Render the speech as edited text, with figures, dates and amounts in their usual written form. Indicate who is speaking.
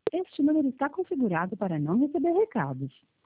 Speaker 1: Este número está configurado para não receber recados.